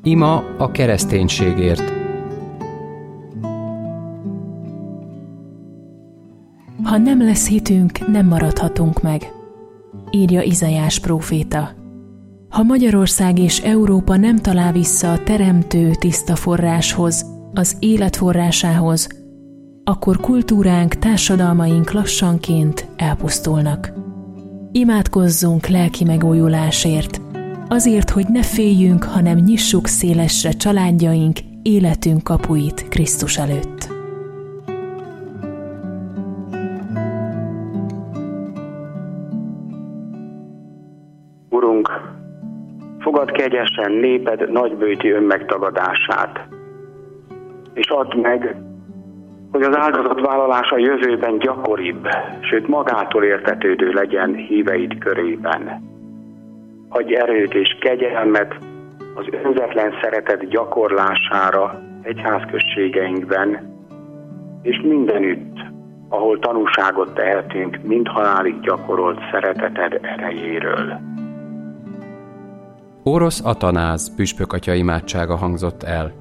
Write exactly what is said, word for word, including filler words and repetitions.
Ima a kereszténységért. Ha nem lesz hitünk, nem maradhatunk meg, írja Izaiás próféta. Ha Magyarország és Európa nem talál vissza a teremtő tiszta forráshoz, az élet forrásához, akkor kultúránk, társadalmaink lassanként elpusztulnak. Imádkozzunk lelki megújulásért, azért, hogy ne féljünk, hanem nyissuk szélesre családjaink, életünk kapuit Krisztus előtt. Urunk, fogadd kegyesen néped nagybőti önmegtagadását, és add meg, hogy az áldozatvállalás a jövőben gyakoribb, sőt magától értetődő legyen híveid körében. Adj erőt és kegyelmet az önzetlen szeretet gyakorlására egyházközségeinkben, és mindenütt, ahol tanúságot tehetünk mind halálig gyakorolt szereteted erejéről. Orosz Atanáz püspökatya imádsága hangzott el.